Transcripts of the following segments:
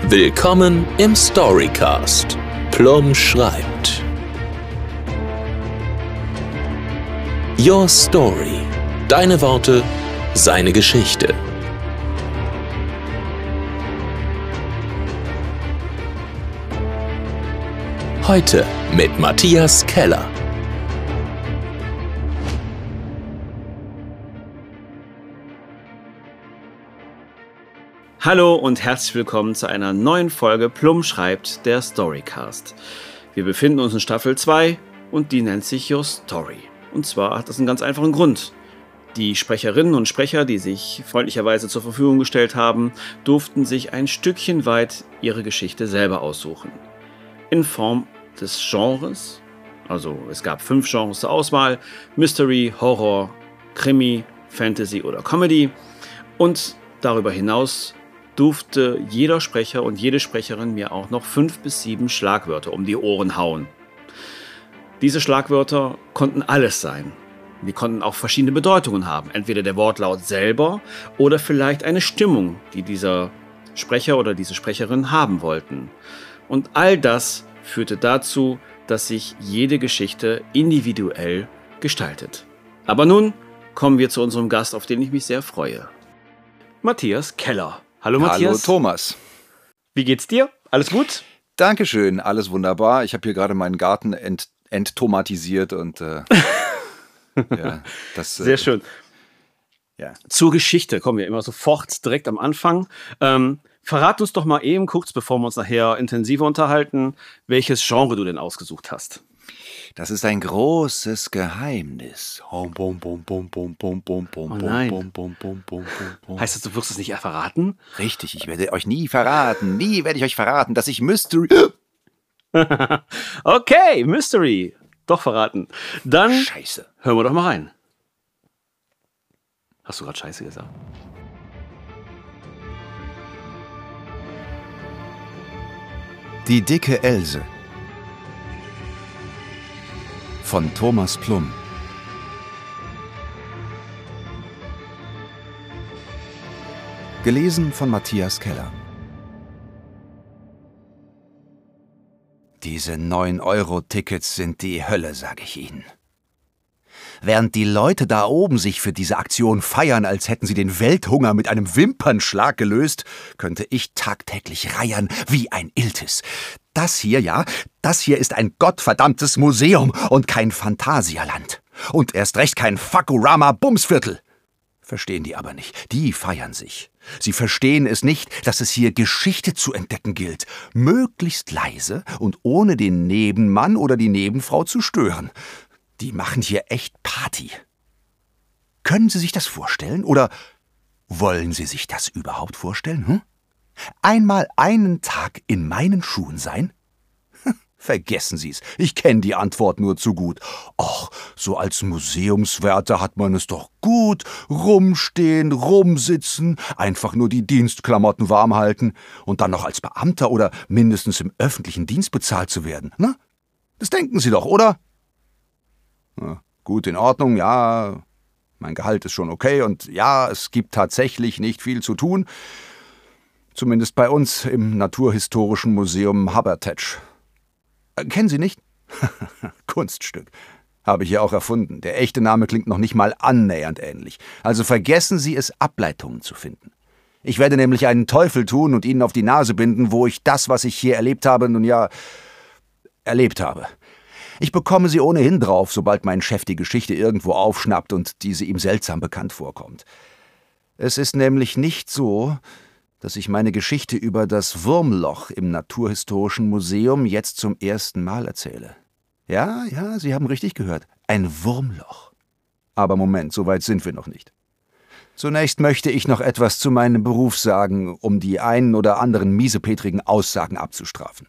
Willkommen im Storycast. Plum schreibt. Your Story. Deine Worte, seine Geschichte. Heute mit Matthias Keller. Hallo und herzlich willkommen zu einer neuen Folge Plum schreibt, der Storycast. Wir befinden uns in Staffel 2 und die nennt sich Your Story. Und zwar hat das einen ganz einfachen Grund. Die Sprecherinnen und Sprecher, die sich freundlicherweise zur Verfügung gestellt haben, durften sich ein Stückchen weit ihre Geschichte selber aussuchen. In Form des Genres, also es gab 5 Genres zur Auswahl: Mystery, Horror, Krimi, Fantasy oder Comedy. Und darüber hinaus durfte jeder Sprecher und jede Sprecherin mir auch noch 5 bis 7 Schlagwörter um die Ohren hauen. Diese Schlagwörter konnten alles sein. Die konnten auch verschiedene Bedeutungen haben. Entweder der Wortlaut selber oder vielleicht eine Stimmung, die dieser Sprecher oder diese Sprecherin haben wollten. Und all das führte dazu, dass sich jede Geschichte individuell gestaltet. Aber nun kommen wir zu unserem Gast, auf den ich mich sehr freue. Matthias Keller. Hallo Matthias. Hallo Thomas. Wie geht's dir? Alles gut? Dankeschön, alles wunderbar. Ich habe hier gerade meinen Garten enttomatisiert und ja, das sehr schön. Ja. Zur Geschichte kommen wir immer sofort direkt am Anfang. Verrat uns doch mal eben kurz, bevor wir uns nachher intensiver unterhalten, welches Genre du denn ausgesucht hast. Das ist ein großes Geheimnis. Oh nein. Heißt das, du wirst es nicht verraten? Richtig, ich werde euch nie verraten. Nie werde ich euch verraten, dass ich Mystery... Okay, Mystery. Doch verraten. Dann Scheiße. Hören wir doch mal rein. Hast du gerade Scheiße gesagt? Die dicke Else von Thomas Plum. Gelesen von Matthias Keller. Diese 9-Euro-Tickets sind die Hölle, sage ich Ihnen. Während die Leute da oben sich für diese Aktion feiern, als hätten sie den Welthunger mit einem Wimpernschlag gelöst, könnte ich tagtäglich reiern wie ein Iltis. Das hier ist ein gottverdammtes Museum und kein Phantasialand. Und erst recht kein Fakurama-Bumsviertel. Verstehen die aber nicht. Die feiern sich. Sie verstehen es nicht, dass es hier Geschichte zu entdecken gilt. Möglichst leise und ohne den Nebenmann oder die Nebenfrau zu stören. Die machen hier echt Party. Können Sie sich das vorstellen? Oder wollen Sie sich das überhaupt vorstellen? Einmal einen Tag in meinen Schuhen sein? Vergessen Sie es, ich kenne die Antwort nur zu gut. Och, so als Museumswärter hat man es doch gut. Rumstehen, rumsitzen, einfach nur die Dienstklamotten warm halten und dann noch als Beamter oder mindestens im öffentlichen Dienst bezahlt zu werden. Na? Das denken Sie doch, oder? Na, gut, in Ordnung, ja, mein Gehalt ist schon okay und ja, es gibt tatsächlich nicht viel zu tun. Zumindest bei uns im Naturhistorischen Museum Habertetsch. Kennen Sie nicht? Kunststück. Habe ich ja auch erfunden. Der echte Name klingt noch nicht mal annähernd ähnlich. Also vergessen Sie es, Ableitungen zu finden. Ich werde nämlich einen Teufel tun und Ihnen auf die Nase binden, wo ich das, was ich hier erlebt habe, nun ja, erlebt habe. Ich bekomme Sie ohnehin drauf, sobald mein Chef die Geschichte irgendwo aufschnappt und diese ihm seltsam bekannt vorkommt. Es ist nämlich nicht so, dass ich meine Geschichte über das Wurmloch im Naturhistorischen Museum jetzt zum ersten Mal erzähle. Ja, Sie haben richtig gehört. Ein Wurmloch. Aber Moment, so weit sind wir noch nicht. Zunächst möchte ich noch etwas zu meinem Beruf sagen, um die einen oder anderen miesepetrigen Aussagen abzustrafen.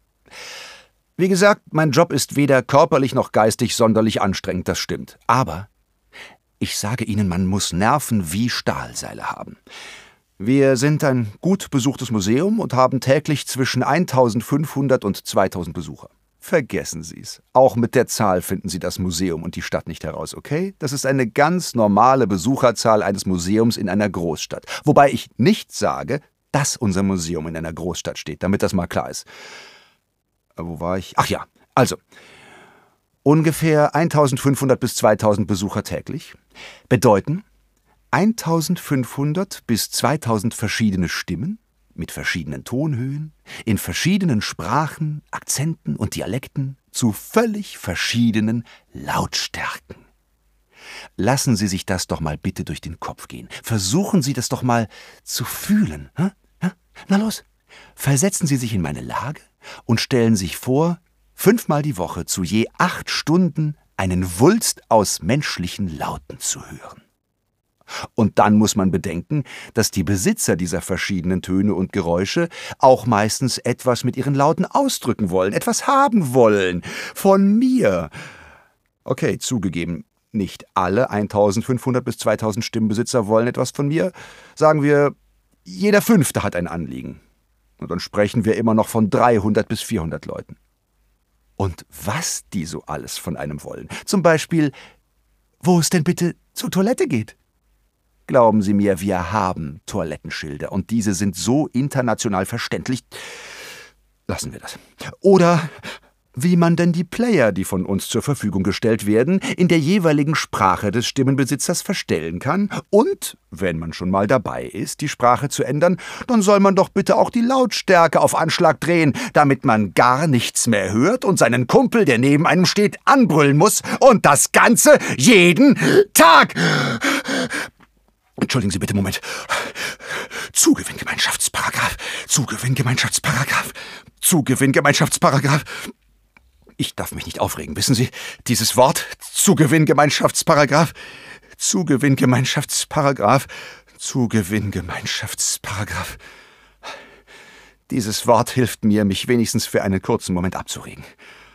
Wie gesagt, mein Job ist weder körperlich noch geistig sonderlich anstrengend, das stimmt. Aber ich sage Ihnen, man muss Nerven wie Stahlseile haben. Wir sind ein gut besuchtes Museum und haben täglich zwischen 1500 und 2000 Besucher. Vergessen Sie es. Auch mit der Zahl finden Sie das Museum und die Stadt nicht heraus, okay? Das ist eine ganz normale Besucherzahl eines Museums in einer Großstadt. Wobei ich nicht sage, dass unser Museum in einer Großstadt steht, damit das mal klar ist. Wo war ich? Ach ja, also ungefähr 1500 bis 2000 Besucher täglich bedeuten 1500 bis 2000 verschiedene Stimmen mit verschiedenen Tonhöhen, in verschiedenen Sprachen, Akzenten und Dialekten zu völlig verschiedenen Lautstärken. Lassen Sie sich das doch mal bitte durch den Kopf gehen. Versuchen Sie das doch mal zu fühlen. Na los, versetzen Sie sich in meine Lage und stellen sich vor, 5-mal die Woche zu je 8 Stunden einen Wulst aus menschlichen Lauten zu hören. Und dann muss man bedenken, dass die Besitzer dieser verschiedenen Töne und Geräusche auch meistens etwas mit ihren Lauten ausdrücken wollen, etwas haben wollen. Von mir. Okay, zugegeben, nicht alle 1500 bis 2000 Stimmbesitzer wollen etwas von mir. Sagen wir, jeder 5. hat ein Anliegen. Und dann sprechen wir immer noch von 300 bis 400 Leuten. Und was die so alles von einem wollen. Zum Beispiel, wo es denn bitte zur Toilette geht. Glauben Sie mir, wir haben Toilettenschilder und diese sind so international verständlich. Lassen wir das. Oder wie man denn die Player, die von uns zur Verfügung gestellt werden, in der jeweiligen Sprache des Stimmenbesitzers verstellen kann. Und, wenn man schon mal dabei ist, die Sprache zu ändern, dann soll man doch bitte auch die Lautstärke auf Anschlag drehen, damit man gar nichts mehr hört und seinen Kumpel, der neben einem steht, anbrüllen muss. Und das Ganze jeden Tag! Entschuldigen Sie bitte, Moment. Zugewinngemeinschaftsparagraf. Zugewinngemeinschaftsparagraf. Zugewinngemeinschaftsparagraf. Ich darf mich nicht aufregen, wissen Sie? Dieses Wort Zugewinngemeinschaftsparagraf. Zugewinngemeinschaftsparagraf. Zugewinngemeinschaftsparagraf. Dieses Wort hilft mir, mich wenigstens für einen kurzen Moment abzuregen.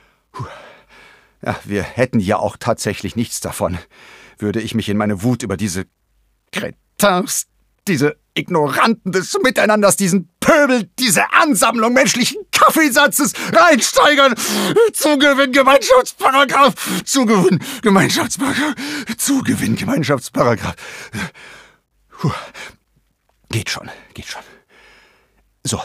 Ja, wir hätten ja auch tatsächlich nichts davon, würde ich mich in meine Wut über diese Kretins, diese Ignoranten des Miteinanders, diesen Pöbel, diese Ansammlung menschlichen Kaffeesatzes reinsteigern. Zugewinngemeinschaftsparagraf, Zugewinngemeinschaftsparagraf, Zugewinngemeinschaftsparagraf. Geht schon. So.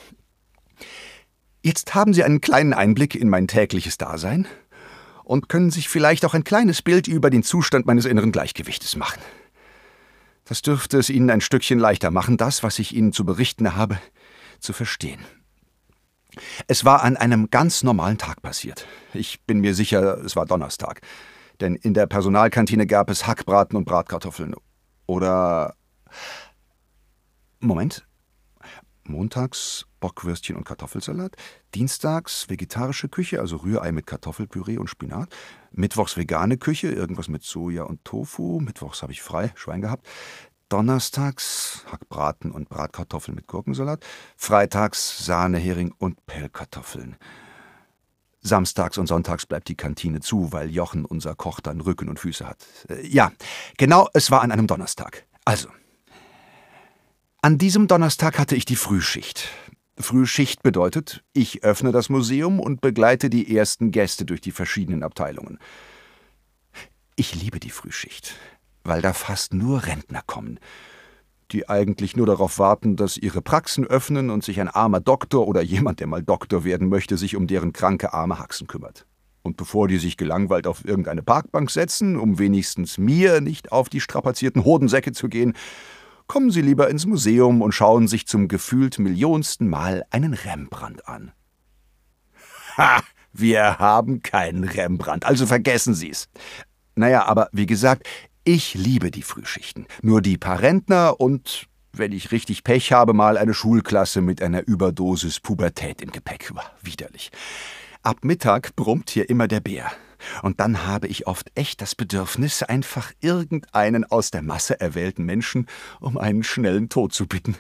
Jetzt haben Sie einen kleinen Einblick in mein tägliches Dasein und können sich vielleicht auch ein kleines Bild über den Zustand meines inneren Gleichgewichtes machen. Das dürfte es Ihnen ein Stückchen leichter machen, das, was ich Ihnen zu berichten habe, zu verstehen. Es war an einem ganz normalen Tag passiert. Ich bin mir sicher, es war Donnerstag. Denn in der Personalkantine gab es Hackbraten und Bratkartoffeln. Oder... Moment. Montags Bockwürstchen und Kartoffelsalat. Dienstags vegetarische Küche, also Rührei mit Kartoffelpüree und Spinat. Mittwochs vegane Küche, irgendwas mit Soja und Tofu. Mittwochs habe ich frei, Schwein gehabt. Donnerstags Hackbraten und Bratkartoffeln mit Gurkensalat. Freitags Sahnehering und Pellkartoffeln. Samstags und sonntags bleibt die Kantine zu, weil Jochen, unser Koch, dann Rücken und Füße hat. Ja, genau, es war an einem Donnerstag. Also, an diesem Donnerstag hatte ich die Frühschicht. Frühschicht bedeutet, ich öffne das Museum und begleite die ersten Gäste durch die verschiedenen Abteilungen. Ich liebe die Frühschicht, weil da fast nur Rentner kommen, die eigentlich nur darauf warten, dass ihre Praxen öffnen und sich ein armer Doktor oder jemand, der mal Doktor werden möchte, sich um deren kranke arme Haxen kümmert. Und bevor die sich gelangweilt auf irgendeine Parkbank setzen, um wenigstens mir nicht auf die strapazierten Hodensäcke zu gehen, kommen Sie lieber ins Museum und schauen sich zum gefühlt millionsten Mal einen Rembrandt an. Ha! Wir haben keinen Rembrandt, also vergessen Sie es. Naja, aber wie gesagt, ich liebe die Frühschichten. Nur die paar Rentner und, wenn ich richtig Pech habe, mal eine Schulklasse mit einer Überdosis Pubertät im Gepäck. Widerlich. Ab Mittag brummt hier immer der Bär. Und dann habe ich oft echt das Bedürfnis, einfach irgendeinen aus der Masse erwählten Menschen um einen schnellen Tod zu bitten.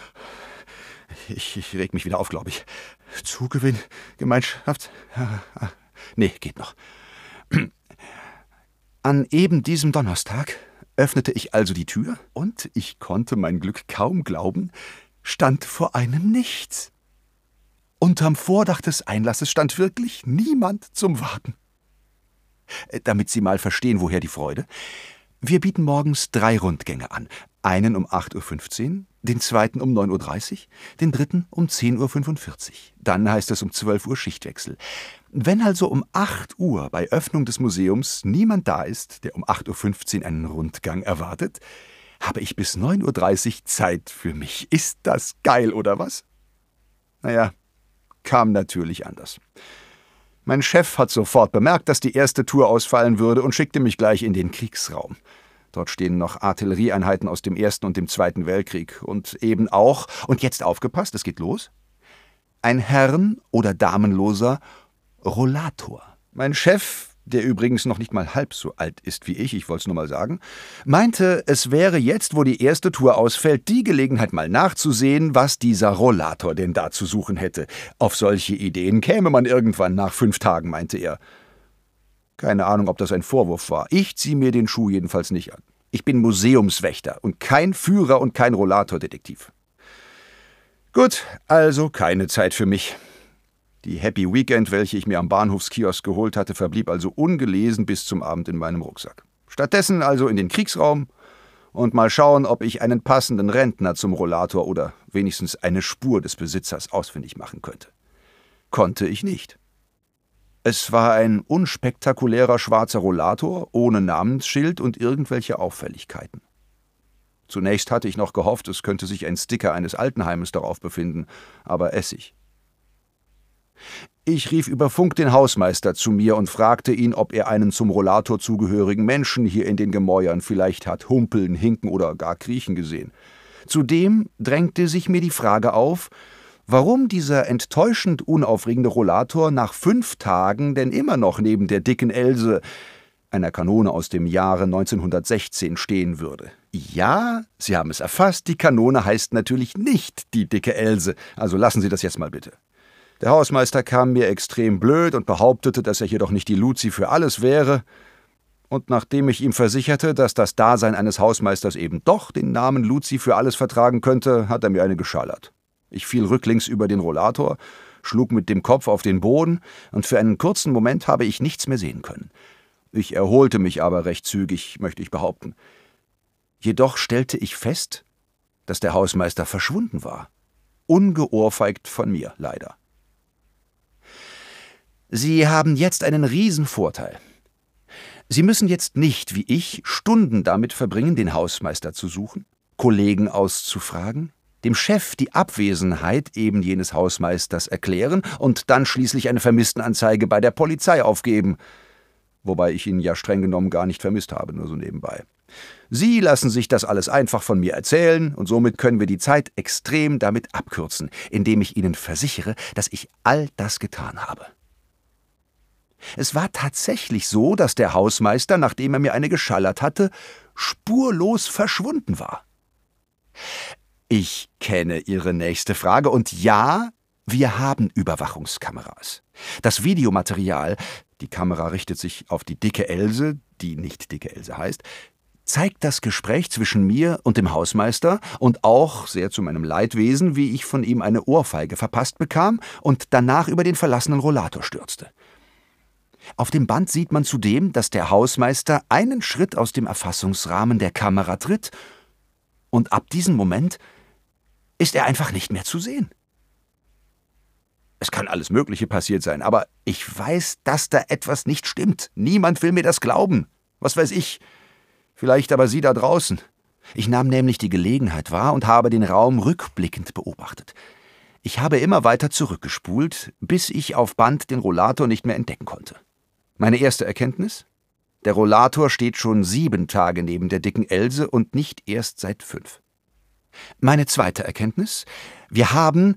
Ich reg mich wieder auf, glaube ich. Zugewinn, Gemeinschaft? Nee, geht noch. An eben diesem Donnerstag öffnete ich also die Tür und ich konnte mein Glück kaum glauben, stand vor einem Nichts. Unterm Vordach des Einlasses stand wirklich niemand zum Warten. Damit Sie mal verstehen, woher die Freude. Wir bieten morgens 3 Rundgänge an. Einen um 8:15 Uhr, den zweiten um 9:30 Uhr, den dritten um 10:45 Uhr. Dann heißt es um 12 Uhr Schichtwechsel. Wenn also um 8 Uhr bei Öffnung des Museums niemand da ist, der um 8:15 Uhr einen Rundgang erwartet, habe ich bis 9:30 Uhr Zeit für mich. Ist das geil, oder was? Naja, kam natürlich anders. Mein Chef hat sofort bemerkt, dass die erste Tour ausfallen würde und schickte mich gleich in den Kriegsraum. Dort stehen noch Artillerieeinheiten aus dem Ersten und dem Zweiten Weltkrieg und eben auch, und jetzt aufgepasst, es geht los, ein herren- oder damenloser Rollator. Mein Chef, der übrigens noch nicht mal halb so alt ist wie ich wollte es nur mal sagen, meinte, es wäre jetzt, wo die erste Tour ausfällt, die Gelegenheit mal nachzusehen, was dieser Rollator denn da zu suchen hätte. Auf solche Ideen käme man irgendwann nach 5 Tagen, meinte er. Keine Ahnung, ob das ein Vorwurf war. Ich ziehe mir den Schuh jedenfalls nicht an. Ich bin Museumswächter und kein Führer und kein Rollatordetektiv. Gut, also keine Zeit für mich. Die Happy Weekend, welche ich mir am Bahnhofskiosk geholt hatte, verblieb also ungelesen bis zum Abend in meinem Rucksack. Stattdessen also in den Kriegsraum und mal schauen, ob ich einen passenden Rentner zum Rollator oder wenigstens eine Spur des Besitzers ausfindig machen könnte. Konnte ich nicht. Es war ein unspektakulärer schwarzer Rollator ohne Namensschild und irgendwelche Auffälligkeiten. Zunächst hatte ich noch gehofft, es könnte sich ein Sticker eines Altenheimes darauf befinden, aber Essig. Ich rief über Funk den Hausmeister zu mir und fragte ihn, ob er einen zum Rollator zugehörigen Menschen hier in den Gemäuern vielleicht hat humpeln, hinken oder gar kriechen gesehen. Zudem drängte sich mir die Frage auf, warum dieser enttäuschend unaufregende Rollator nach 5 Tagen denn immer noch neben der dicken Else, einer Kanone aus dem Jahre 1916, stehen würde. Ja, Sie haben es erfasst, die Kanone heißt natürlich nicht die dicke Else, also lassen Sie das jetzt mal bitte. Der Hausmeister kam mir extrem blöd und behauptete, dass er hier doch nicht die Luzi für alles wäre. Und nachdem ich ihm versicherte, dass das Dasein eines Hausmeisters eben doch den Namen Luzi für alles vertragen könnte, hat er mir eine geschallert. Ich fiel rücklings über den Rollator, schlug mit dem Kopf auf den Boden, und für einen kurzen Moment habe ich nichts mehr sehen können. Ich erholte mich aber recht zügig, möchte ich behaupten. Jedoch stellte ich fest, dass der Hausmeister verschwunden war. Ungeohrfeigt von mir, leider. Sie haben jetzt einen Riesenvorteil. Sie müssen jetzt nicht, wie ich, Stunden damit verbringen, den Hausmeister zu suchen, Kollegen auszufragen, dem Chef die Abwesenheit eben jenes Hausmeisters erklären und dann schließlich eine Vermisstenanzeige bei der Polizei aufgeben, wobei ich ihn ja streng genommen gar nicht vermisst habe, nur so nebenbei. Sie lassen sich das alles einfach von mir erzählen, und somit können wir die Zeit extrem damit abkürzen, indem ich Ihnen versichere, dass ich all das getan habe. Es war tatsächlich so, dass der Hausmeister, nachdem er mir eine geschallert hatte, spurlos verschwunden war. Ich kenne Ihre nächste Frage, und ja, wir haben Überwachungskameras. Das Videomaterial, die Kamera richtet sich auf die dicke Else, die nicht dicke Else heißt, zeigt das Gespräch zwischen mir und dem Hausmeister und auch, sehr zu meinem Leidwesen, wie ich von ihm eine Ohrfeige verpasst bekam und danach über den verlassenen Rollator stürzte. Auf dem Band sieht man zudem, dass der Hausmeister einen Schritt aus dem Erfassungsrahmen der Kamera tritt, und ab diesem Moment ist er einfach nicht mehr zu sehen. Es kann alles Mögliche passiert sein, aber ich weiß, dass da etwas nicht stimmt. Niemand will mir das glauben. Was weiß ich? Vielleicht aber Sie da draußen. Ich nahm nämlich die Gelegenheit wahr und habe den Raum rückblickend beobachtet. Ich habe immer weiter zurückgespult, bis ich auf Band den Rollator nicht mehr entdecken konnte. Meine erste Erkenntnis? Der Rollator steht schon 7 Tage neben der dicken Else und nicht erst seit 5. Meine zweite Erkenntnis? Wir hatten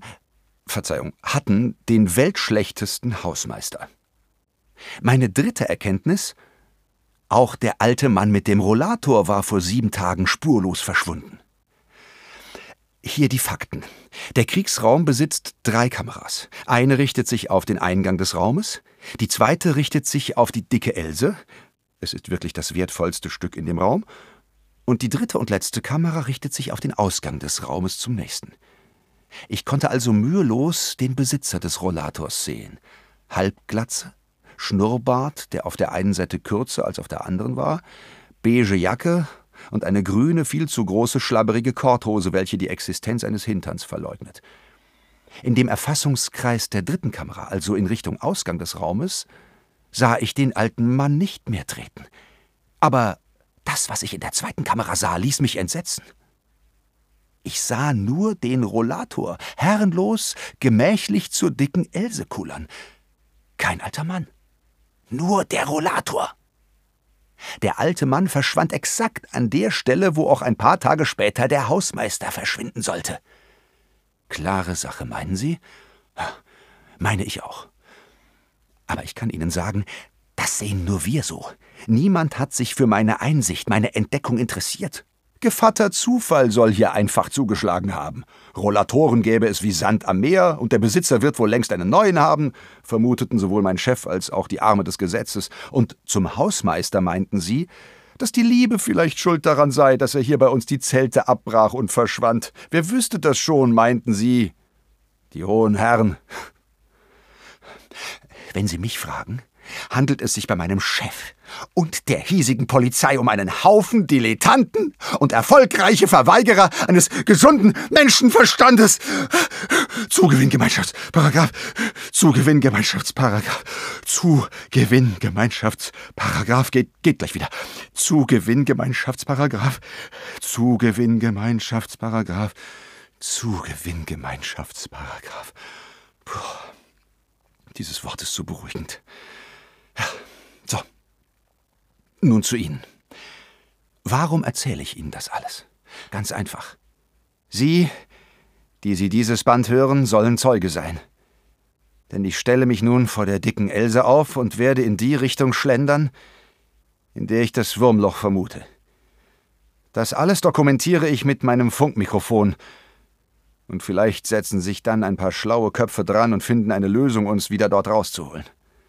den weltschlechtesten Hausmeister. Meine dritte Erkenntnis? Auch der alte Mann mit dem Rollator war vor 7 Tagen spurlos verschwunden. Hier die Fakten. Der Kriegsraum besitzt 3 Kameras. Eine richtet sich auf den Eingang des Raumes, die zweite richtet sich auf die dicke Else, es ist wirklich das wertvollste Stück in dem Raum, und die dritte und letzte Kamera richtet sich auf den Ausgang des Raumes zum nächsten. Ich konnte also mühelos den Besitzer des Rollators sehen. Halbglatze, Schnurrbart, der auf der einen Seite kürzer als auf der anderen war, beige Jacke und eine grüne, viel zu große, schlabberige Korthose, welche die Existenz eines Hinterns verleugnet. In dem Erfassungskreis der dritten Kamera, also in Richtung Ausgang des Raumes, sah ich den alten Mann nicht mehr treten. Aber das, was ich in der zweiten Kamera sah, ließ mich entsetzen. Ich sah nur den Rollator, herrenlos, gemächlich zur dicken Else kullern. Kein alter Mann. Nur der Rollator. Der alte Mann verschwand exakt an der Stelle, wo auch ein paar Tage später der Hausmeister verschwinden sollte. Klare Sache, meinen Sie? Meine ich auch. Aber ich kann Ihnen sagen, das sehen nur wir so. Niemand hat sich für meine Einsicht, meine Entdeckung interessiert. Gevatter Zufall soll hier einfach zugeschlagen haben. Rollatoren gäbe es wie Sand am Meer und der Besitzer wird wohl längst einen neuen haben, vermuteten sowohl mein Chef als auch die Arme des Gesetzes. Und zum Hausmeister meinten sie, dass die Liebe vielleicht schuld daran sei, dass er hier bei uns die Zelte abbrach und verschwand. Wer wüsste das schon, meinten sie. Die hohen Herren. Wenn Sie mich fragen, handelt es sich bei meinem Chef und der hiesigen Polizei um einen Haufen Dilettanten und erfolgreiche Verweigerer eines gesunden Menschenverstandes. Zugewinngemeinschaftsparagraf, Zugewinngemeinschaftsparagraf, Zugewinngemeinschaftsparagraf, geht gleich wieder. Zugewinngemeinschaftsparagraf, Zugewinngemeinschaftsparagraf, Zugewinngemeinschaftsparagraf. Puh. Dieses Wort ist so beruhigend. Ja, so. Nun zu Ihnen. Warum erzähle ich Ihnen das alles? Ganz einfach. Sie, die Sie dieses Band hören, sollen Zeuge sein. Denn ich stelle mich nun vor der dicken Else auf und werde in die Richtung schlendern, in der ich das Wurmloch vermute. Das alles dokumentiere ich mit meinem Funkmikrofon. Und vielleicht setzen sich dann ein paar schlaue Köpfe dran und finden eine Lösung, uns wieder dort rauszuholen.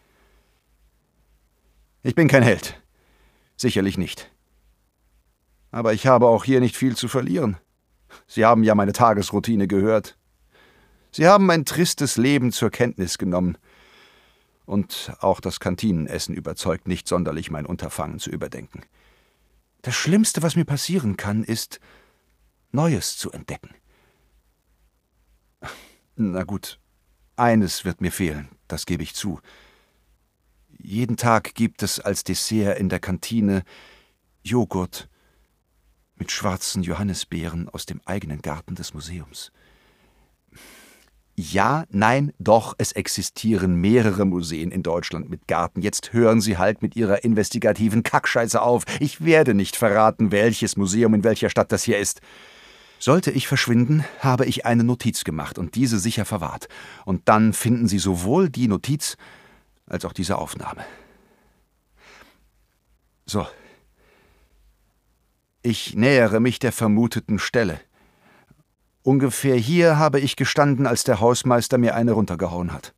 Ich bin kein Held. Sicherlich nicht. Aber ich habe auch hier nicht viel zu verlieren. Sie haben ja meine Tagesroutine gehört. Sie haben mein tristes Leben zur Kenntnis genommen. Und auch das Kantinenessen überzeugt nicht sonderlich, mein Unterfangen zu überdenken. Das Schlimmste, was mir passieren kann, ist, Neues zu entdecken. Na gut, eines wird mir fehlen, das gebe ich zu. Jeden Tag gibt es als Dessert in der Kantine Joghurt mit schwarzen Johannisbeeren aus dem eigenen Garten des Museums. Ja, nein, doch, es existieren mehrere Museen in Deutschland mit Garten. Jetzt hören Sie halt mit Ihrer investigativen Kackscheiße auf. Ich werde nicht verraten, welches Museum in welcher Stadt das hier ist. Sollte ich verschwinden, habe ich eine Notiz gemacht und diese sicher verwahrt. Und dann finden Sie sowohl die Notiz als auch diese Aufnahme. So. Ich nähere mich der vermuteten Stelle. Ungefähr hier habe ich gestanden, als der Hausmeister mir eine runtergehauen hat.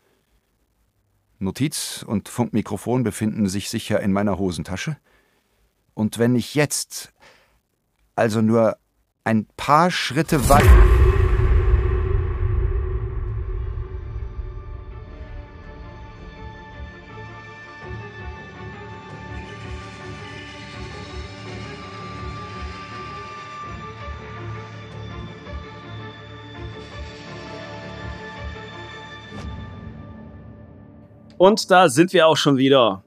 Notiz und Funkmikrofon befinden sich sicher in meiner Hosentasche. Und wenn ich jetzt, also nur ein paar Schritte weit... Und da sind wir auch schon wieder.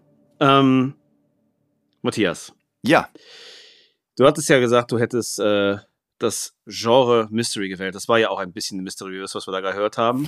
Matthias. Ja. Du hattest ja gesagt, du hättest das Genre Mystery gewählt. Das war ja auch ein bisschen mysteriös, was wir da gehört haben.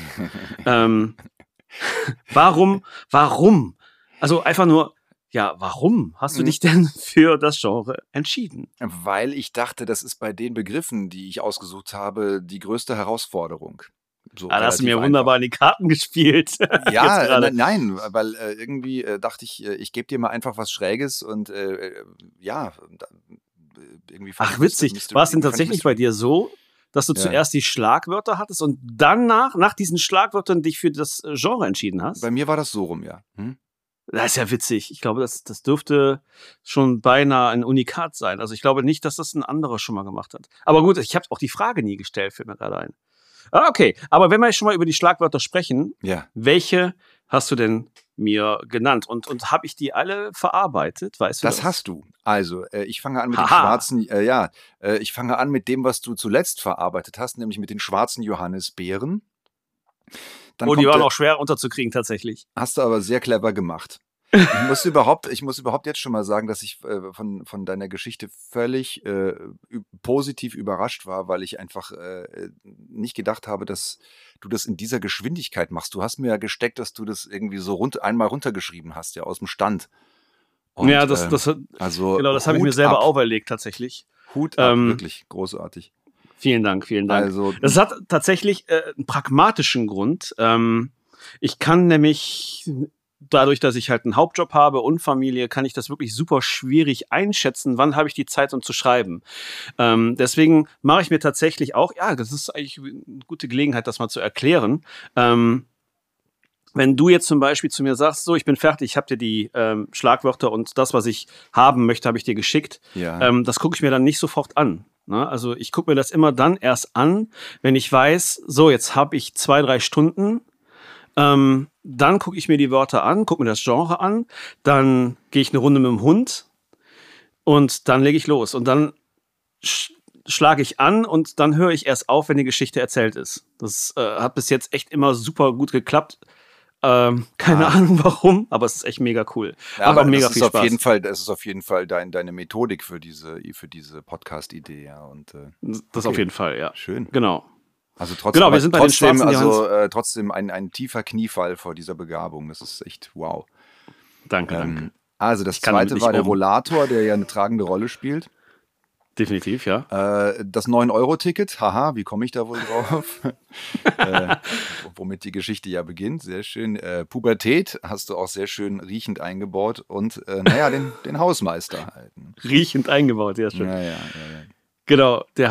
Warum? Also einfach nur, ja, warum hast du dich denn für das Genre entschieden? Weil ich dachte, das ist bei den Begriffen, die ich ausgesucht habe, die größte Herausforderung. So da hast du mir wunderbar in die Karten gespielt. Ja, nein, weil irgendwie dachte ich, ich gebe dir mal einfach was Schräges und ja, irgendwie. Ach, witzig. War es denn tatsächlich bei dir so, dass du zuerst die Schlagwörter hattest und dann nach diesen Schlagwörtern dich für das Genre entschieden hast? Bei mir war das so rum, ja. Das ist ja witzig. Ich glaube, das dürfte schon beinahe ein Unikat sein. Also ich glaube nicht, dass das ein anderer schon mal gemacht hat. Aber gut, ich habe auch die Frage nie gestellt, fällt mir gerade ein. Okay, aber wenn wir schon mal über die Schlagwörter sprechen, Ja. welche hast du denn mir genannt? Und habe ich die alle verarbeitet? Weißt du Das hast du. Also, ich fange an mit dem Haha. schwarzen, ich fange an mit dem, was du zuletzt verarbeitet hast, nämlich mit den schwarzen Johannisbeeren. Dann Oh, die kommt waren der- auch schwer unterzukriegen tatsächlich. Hast du aber sehr clever gemacht. Ich muss überhaupt jetzt schon mal sagen, dass ich von deiner Geschichte völlig positiv überrascht war, weil ich einfach nicht gedacht habe, dass du das in dieser Geschwindigkeit machst. Du hast mir ja gesteckt, dass du das irgendwie so einmal runtergeschrieben hast, ja, aus dem Stand. Und, Ja, das also genau, das habe ich mir Hut selber ab. auferlegt tatsächlich. Hut ab, Ähm, wirklich großartig. Vielen Dank, vielen Dank. Also, Das hat tatsächlich einen pragmatischen Grund. Ich kann nämlich, dadurch, dass ich halt einen Hauptjob habe und Familie, kann ich das wirklich super schwierig einschätzen, wann habe ich die Zeit, um zu schreiben. Deswegen mache ich mir tatsächlich auch, ja, das ist eigentlich eine gute Gelegenheit, das mal zu erklären. Wenn du jetzt zum Beispiel zu mir sagst, so, ich bin fertig, ich habe dir die Schlagwörter und das, was ich haben möchte, habe ich dir geschickt, ja. das gucke ich mir dann nicht sofort an. Ne? Also ich gucke mir das immer dann erst an, wenn ich weiß, so, jetzt habe ich 2-3 Stunden, dann gucke ich mir die Wörter an, gucke mir das Genre an, dann gehe ich eine Runde mit dem Hund und dann lege ich los. Und dann schlage ich an und dann höre ich erst auf, wenn die Geschichte erzählt ist. Das hat bis jetzt echt immer super gut geklappt. Keine Ahnung warum, aber es ist echt mega cool. Ja, Macht auch aber mega das viel ist Spaß. das ist auf jeden Fall deine Methodik für diese Podcast-Idee, ja. Und, Das okay. auf jeden Fall, ja. Schön. Genau. Also trotzdem, Genau, wir sind bei den trotzdem, schwarzen trotzdem ein tiefer Kniefall vor dieser Begabung. Das ist echt wow. Danke, danke. Also das Ich kann damit zweite nicht war der um. Rollator, der ja eine tragende Rolle spielt. Definitiv, ja. Das 9-Euro-Ticket, haha, wie komme ich da wohl drauf? Womit die Geschichte ja beginnt, sehr schön. Pubertät hast du auch sehr schön riechend eingebaut und den Hausmeister halt. Riechend eingebaut, ja, stimmt. Ja. Genau, der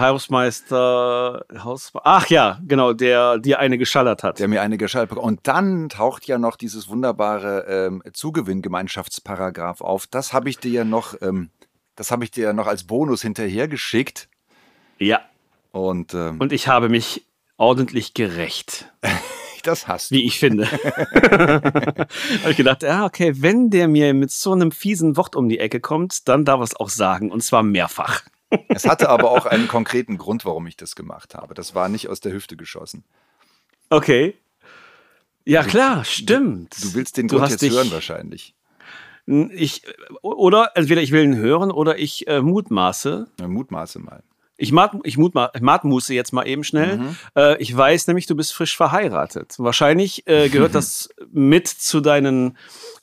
Ach ja, genau, der dir eine geschallert hat. Der mir eine geschaltet bekommt. Und dann taucht ja noch dieses wunderbare Zugewinngemeinschaftsparagraph auf. Das habe ich dir ja noch als Bonus hinterhergeschickt. Ja, Und und ich habe mich ordentlich gerecht, das hast du. wie ich finde. Habe ich gedacht, ja, okay, wenn der mir mit so einem fiesen Wort um die Ecke kommt, dann darf er es auch sagen, und zwar mehrfach. Es hatte aber auch einen konkreten Grund, warum ich das gemacht habe. Das war nicht aus der Hüfte geschossen. Okay. Ja, klar, stimmt. Du willst den Du Grund hast jetzt dich- hören wahrscheinlich. Oder entweder ich will ihn hören oder ich mutmaße. Na, mutmaße mal. Ich mutmaße jetzt mal eben schnell. Ich weiß nämlich, du bist frisch verheiratet. Wahrscheinlich gehört das mit zu deinen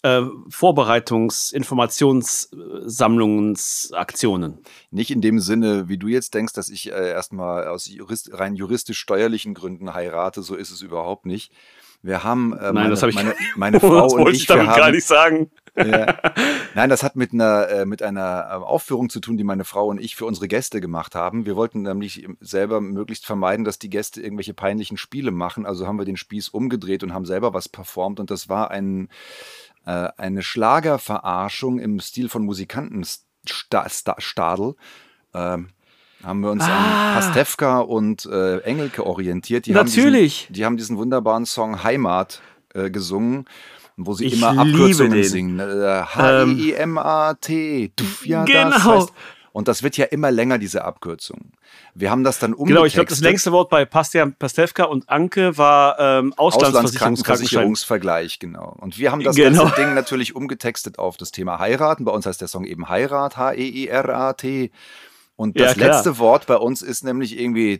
Informationssammlungsaktionen. Nicht in dem Sinne, wie du jetzt denkst, dass ich erstmal aus rein juristisch-steuerlichen Gründen heirate. So ist es überhaupt nicht. Wir haben das habe ich meine Frau das und wollte ich ich, damit wir gar haben, nicht sagen. Ja. Nein, das hat mit einer Aufführung zu tun, die meine Frau und ich für unsere Gäste gemacht haben. Wir wollten nämlich selber möglichst vermeiden, dass die Gäste irgendwelche peinlichen Spiele machen. Also haben wir den Spieß umgedreht und haben selber was performt. Und das war eine Schlagerverarschung im Stil von Musikantenstadel. Haben wir uns an Pastewka und Engelke orientiert. Natürlich. Die haben diesen wunderbaren Song Heimat gesungen, wo sie Ich immer liebe Abkürzungen den. singen. Heimat. Ja, Genau. das heißt. Und das wird ja immer länger, diese Abkürzung. Wir haben das dann umgetextet. Genau, ich glaube, das längste Wort bei Pastewka und Anke war Auslandskrankenschein. Auslandskrankenversicherungsvergleich, genau. Und wir haben das Genau. ganze Ding natürlich umgetextet auf das Thema heiraten. Bei uns heißt der Song eben Heirat, Heirat. Und Ja, das klar. letzte Wort bei uns ist nämlich irgendwie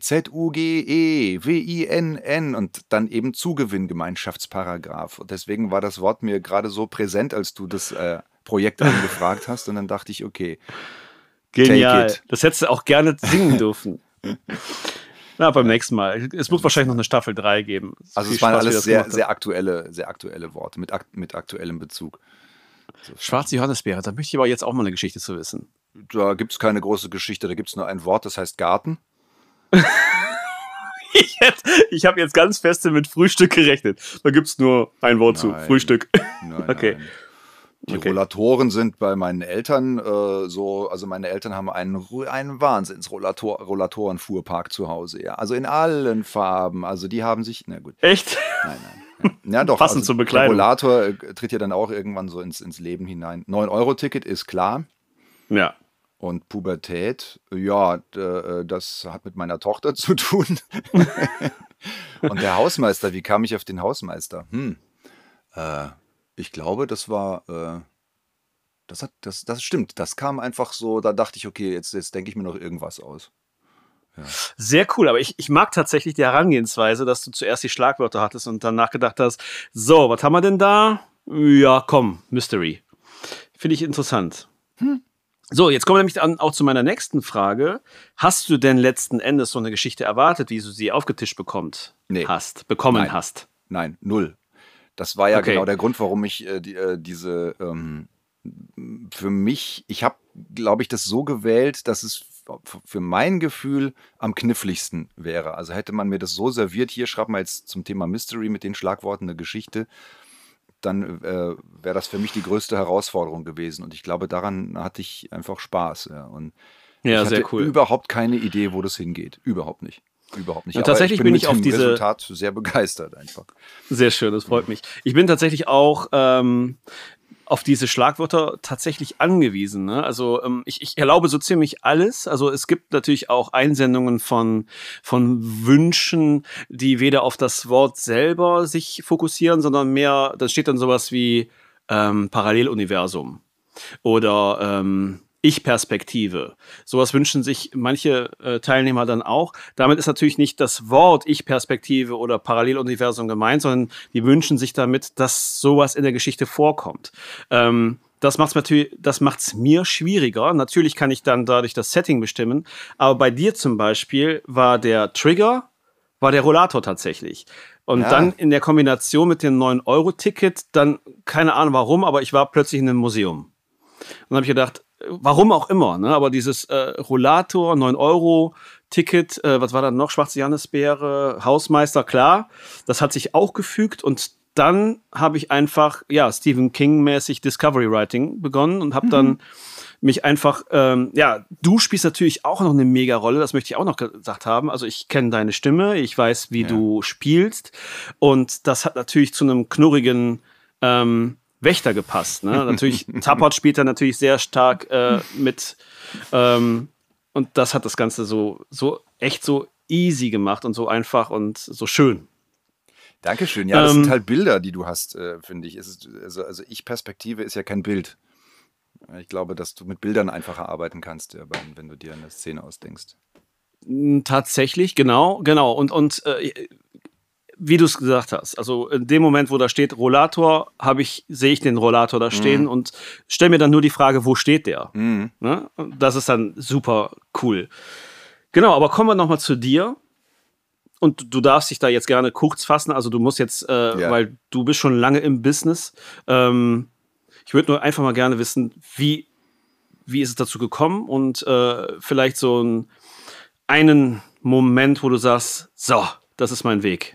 Zugewinn und dann eben Zugewinngemeinschaftsparagraph. Und deswegen war das Wort mir gerade so präsent, als du das Projekt angefragt hast. Und dann dachte ich, okay, Genial. Take it. Das hättest du auch gerne singen dürfen. Na, beim nächsten Mal. Es wird wahrscheinlich noch eine Staffel 3 geben. also Viel es waren Spaß, wie alles das sehr, gemacht sehr aktuelle Worte mit aktuellem Bezug. hat. Schwarze Johannisbeere, da möchte ich aber jetzt auch mal eine Geschichte zu wissen. Da gibt es keine große Geschichte, da gibt es nur ein Wort, das heißt Garten. Ich habe jetzt ganz feste mit Frühstück gerechnet. Da gibt es nur ein Wort zu. Nein. Frühstück. Nein, Okay. nein. Die Rollatoren sind bei meinen Eltern also meine Eltern haben einen Wahnsinns-Rollatoren-Fuhrpark zu Hause, ja. Also in allen Farben. Also die haben sich, na gut. Echt? Nein. Ja, doch. Passend zur Bekleidung. Der Rollator tritt ja dann auch irgendwann so ins Leben hinein. 9-Euro-Ticket ist klar. Ja. Und Pubertät, ja, das hat mit meiner Tochter zu tun. Und der Hausmeister, wie kam ich auf den Hausmeister? Ich glaube, das war, das stimmt. Das kam einfach so, da dachte ich, okay, jetzt denke ich mir noch irgendwas aus. Ja. Sehr cool, aber ich mag tatsächlich die Herangehensweise, dass du zuerst die Schlagwörter hattest und dann nachgedacht hast, so, was haben wir denn da? Ja, komm, Mystery. Finde ich interessant. So, jetzt kommen wir nämlich auch zu meiner nächsten Frage. Hast du denn letzten Endes so eine Geschichte erwartet, wie du sie aufgetischt bekommen hast? Nein, null. Das war ja genau der Grund, warum ich für mich, ich habe, glaube ich, das so gewählt, dass es für mein Gefühl am kniffligsten wäre. Also hätte man mir das so serviert, hier schreib mal jetzt zum Thema Mystery mit den Schlagworten eine Geschichte, dann wäre das für mich die größte Herausforderung gewesen. Und ich glaube, daran hatte ich einfach Spaß. Ja. Und ich hatte sehr cool. Überhaupt keine Idee, wo das hingeht. Überhaupt nicht. Überhaupt nicht. Und tatsächlich bin ich auf diese Resultat sehr begeistert einfach. Sehr schön, das freut mich. Ich bin tatsächlich auch auf diese Schlagwörter tatsächlich angewiesen. Ne? Also ich erlaube so ziemlich alles. Also es gibt natürlich auch Einsendungen von Wünschen, die weder auf das Wort selber sich fokussieren, sondern mehr, da steht dann sowas wie Paralleluniversum oder Ich-Perspektive. Sowas wünschen sich manche Teilnehmer dann auch. Damit ist natürlich nicht das Wort Ich-Perspektive oder Paralleluniversum gemeint, sondern die wünschen sich damit, dass sowas in der Geschichte vorkommt. Das macht's mir schwieriger. Natürlich kann ich dann dadurch das Setting bestimmen, aber bei dir zum Beispiel war der Trigger, war der Rollator tatsächlich. Und dann in der Kombination mit dem 9-Euro-Ticket, dann keine Ahnung warum, aber ich war plötzlich in einem Museum. Und dann habe ich gedacht, warum auch immer, ne? Aber dieses Rollator, 9-Euro-Ticket, was war dann noch? Schwarze Johannisbeere, Hausmeister, klar. Das hat sich auch gefügt und dann habe ich einfach, Stephen King-mäßig Discovery Writing begonnen und habe dann mich einfach, du spielst natürlich auch noch eine Mega-Rolle, das möchte ich auch noch gesagt haben. Also ich kenne deine Stimme, ich weiß, wie du spielst und das hat natürlich zu einem knurrigen Wächter gepasst. Ne? Natürlich, Tappert spielt da natürlich sehr stark mit und das hat das Ganze so echt so easy gemacht und so einfach und so schön. Dankeschön. Ja, das sind halt Bilder, die du hast, finde ich. Also Ich-Perspektive ist ja kein Bild. Ich glaube, dass du mit Bildern einfacher arbeiten kannst, wenn du dir eine Szene ausdenkst. Tatsächlich, genau. Und wie du es gesagt hast, also in dem Moment, wo da steht Rollator, sehe ich den Rollator da stehen und stelle mir dann nur die Frage, wo steht der? Ne? Und das ist dann super cool. Genau, aber kommen wir nochmal zu dir. Und du darfst dich da jetzt gerne kurz fassen. Also du musst jetzt, weil du bist schon lange im Business. Ich würde nur einfach mal gerne wissen, wie ist es dazu gekommen? Und vielleicht so einen Moment, wo du sagst, so, das ist mein Weg.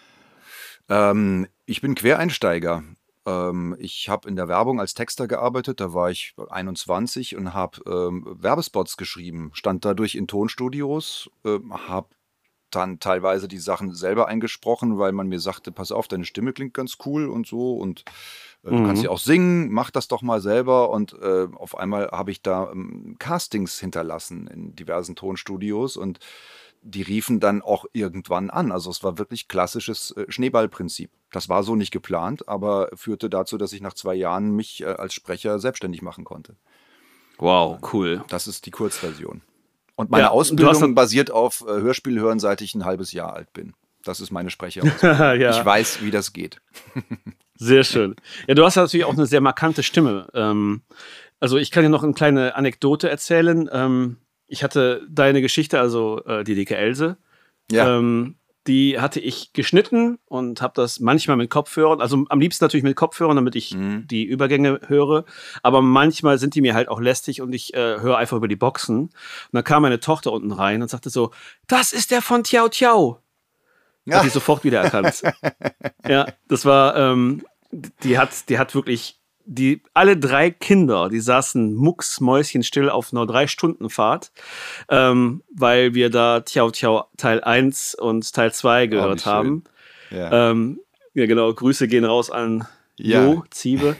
Ich bin Quereinsteiger. Ich habe in der Werbung als Texter gearbeitet, da war ich 21 und habe Werbespots geschrieben, stand dadurch in Tonstudios, habe dann teilweise die Sachen selber eingesprochen, weil man mir sagte, pass auf, deine Stimme klingt ganz cool und so und du kannst ja auch singen, mach das doch mal selber und auf einmal habe ich da Castings hinterlassen in diversen Tonstudios und die riefen dann auch irgendwann an. Also es war wirklich klassisches Schneeballprinzip. Das war so nicht geplant, aber führte dazu, dass ich nach 2 Jahren mich als Sprecher selbstständig machen konnte. Wow, cool. Das ist die Kurzversion. Und meine Ausbildung basiert auf Hörspiel hören, seit ich ein halbes Jahr alt bin. Das ist meine Sprecherausbildung. Ich weiß, wie das geht. Sehr schön. Ja, du hast natürlich auch eine sehr markante Stimme. Also ich kann dir noch eine kleine Anekdote erzählen. Ich hatte deine Geschichte, also die dicke Else, die hatte ich geschnitten und habe das manchmal mit Kopfhörern, also am liebsten natürlich mit Kopfhörern, damit ich die Übergänge höre, aber manchmal sind die mir halt auch lästig und ich höre einfach über die Boxen. Und dann kam meine Tochter unten rein und sagte so, das ist der von Tiao Tiao. Ja. Hat die sofort wiedererkannt. Ja, das war, die hat wirklich alle 3 Kinder, die saßen mucksmäuschenstill auf einer 3-Stunden-Fahrt, weil wir da Tiao Tiao Teil 1 und Teil 2 gehört haben. Ja. Ja, genau, Grüße gehen raus an Jo, Ziebe.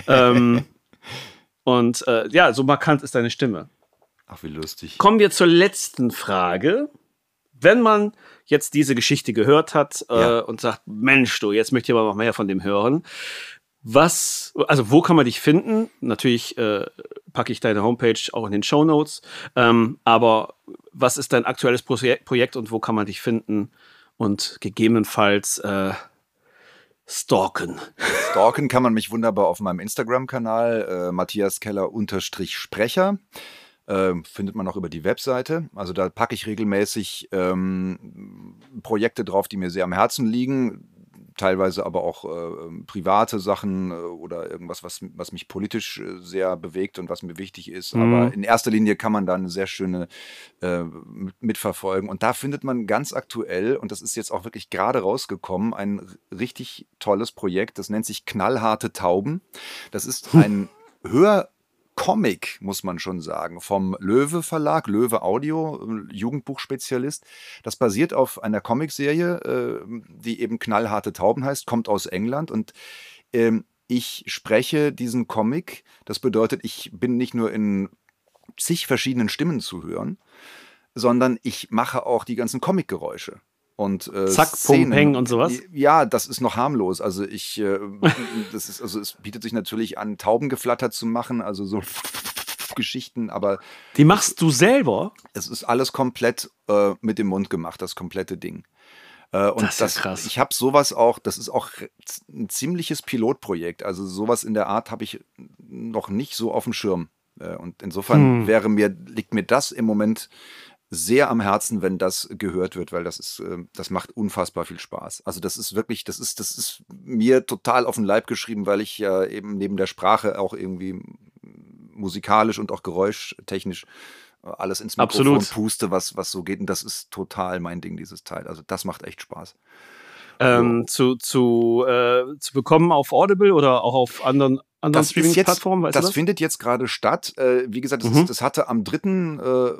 Und so markant ist deine Stimme. Ach, wie lustig. Kommen wir zur letzten Frage. Wenn man jetzt diese Geschichte gehört hat und sagt, Mensch, du, jetzt möchte ich aber noch mehr von dem hören. Wo kann man dich finden? Natürlich packe ich deine Homepage auch in den Shownotes. Aber was ist dein aktuelles Projekt und wo kann man dich finden und gegebenenfalls stalken? Stalken kann man mich wunderbar auf meinem Instagram-Kanal, Matthias Keller _Sprecher. Findet man auch über die Webseite. Also da packe ich regelmäßig Projekte drauf, die mir sehr am Herzen liegen. Teilweise aber auch private Sachen oder irgendwas, was mich politisch sehr bewegt und was mir wichtig ist. Aber in erster Linie kann man da eine sehr schöne mitverfolgen. Und da findet man ganz aktuell, und das ist jetzt auch wirklich gerade rausgekommen, ein richtig tolles Projekt. Das nennt sich Knallharte Tauben. Das ist ein Hörcomic, muss man schon sagen, vom Löwe Verlag, Löwe Audio, Jugendbuchspezialist. Das basiert auf einer Comicserie, die eben Knallharte Tauben heißt, kommt aus England und ich spreche diesen Comic. Das bedeutet, ich bin nicht nur in zig verschiedenen Stimmen zu hören, sondern ich mache auch die ganzen Comicgeräusche. Und Zack, Pum, Peng und sowas? Ja, das ist noch harmlos. Also es bietet sich natürlich an, Taubengeflatter zu machen, also so Geschichten, aber die machst du selber? Es ist alles komplett mit dem Mund gemacht, das komplette Ding. Und das ist ja krass. Ich habe sowas auch, das ist auch ein ziemliches Pilotprojekt. Also sowas in der Art habe ich noch nicht so auf dem Schirm. Und insofern liegt mir das im Moment sehr am Herzen, wenn das gehört wird, weil das macht unfassbar viel Spaß. Also das ist wirklich, das ist mir total auf den Leib geschrieben, weil ich ja eben neben der Sprache auch irgendwie musikalisch und auch geräuschtechnisch alles ins Mikrofon puste, was so geht. Und das ist total mein Ding, dieses Teil. Also das macht echt Spaß. Zu bekommen auf Audible oder auch auf anderen Streaming-Plattformen? Weißt du das? Findet jetzt gerade statt. Wie gesagt, das hatte am 3.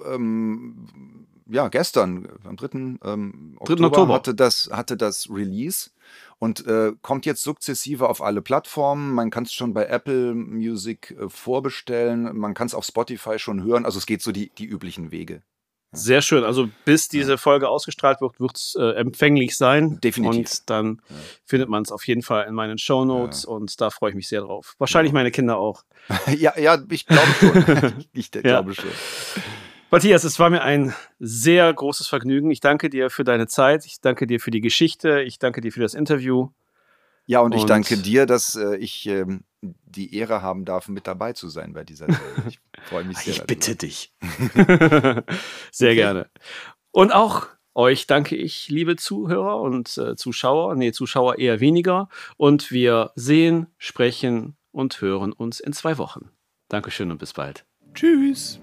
Gestern, am 3. Oktober hatte das Release und kommt jetzt sukzessive auf alle Plattformen. Man kann es schon bei Apple Music vorbestellen. Man kann es auf Spotify schon hören. Also es geht so die üblichen Wege. Sehr schön. Also bis diese Folge ausgestrahlt wird es empfänglich sein. Definitiv. Und dann findet man es auf jeden Fall in meinen Shownotes und da freue ich mich sehr drauf. Wahrscheinlich meine Kinder auch. ja, ich glaube schon. Ich glaube schon. Matthias, es war mir ein sehr großes Vergnügen. Ich danke dir für deine Zeit. Ich danke dir für die Geschichte. Ich danke dir für das Interview. Ja, und ich danke dir, dass ich die Ehre haben darf, mit dabei zu sein bei dieser Serie. Ich freue mich sehr. Ich bitte dich. Sehr gerne. Und auch euch danke ich, liebe Zuhörer und Zuschauer. Nee, Zuschauer eher weniger. Und wir sehen, sprechen und hören uns in 2 Wochen. Dankeschön und bis bald. Tschüss.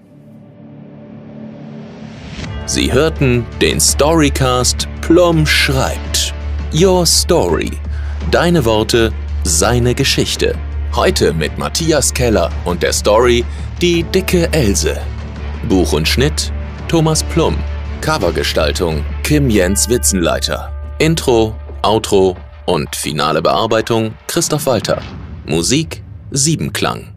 Sie hörten den Storycast Plum schreibt. Your Story. Deine Worte, seine Geschichte. Heute mit Matthias Keller und der Story Die dicke Else. Buch und Schnitt Thomas Plum. Covergestaltung Kim Jens Witzenleiter. Intro, Outro und finale Bearbeitung Christoph Walter. Musik Siebenklang.